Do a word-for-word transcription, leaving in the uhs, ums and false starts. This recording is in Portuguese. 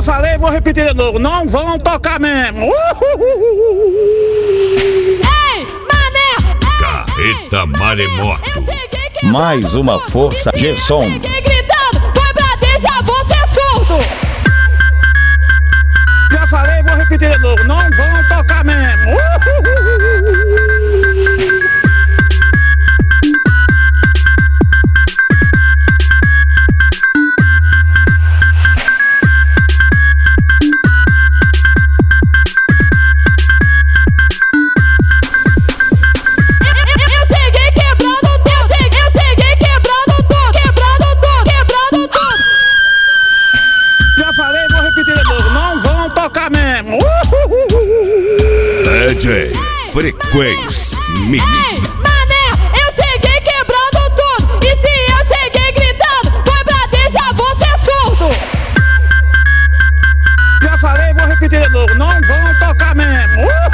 falei, vou repetir de novo, não vão tocar mesmo. Ei, mané! Carreta Maremoto. Mais uma força Gerson. Cheguei gritando, foi pra deixar você surdo. Já falei, vou repetir de novo, não vão tocar mesmo. D J Frequência Mix. Ei, mané, eu cheguei quebrando tudo. E se eu cheguei gritando, foi pra deixar você surdo. Já falei, vou repetir de novo, não vão tocar mesmo.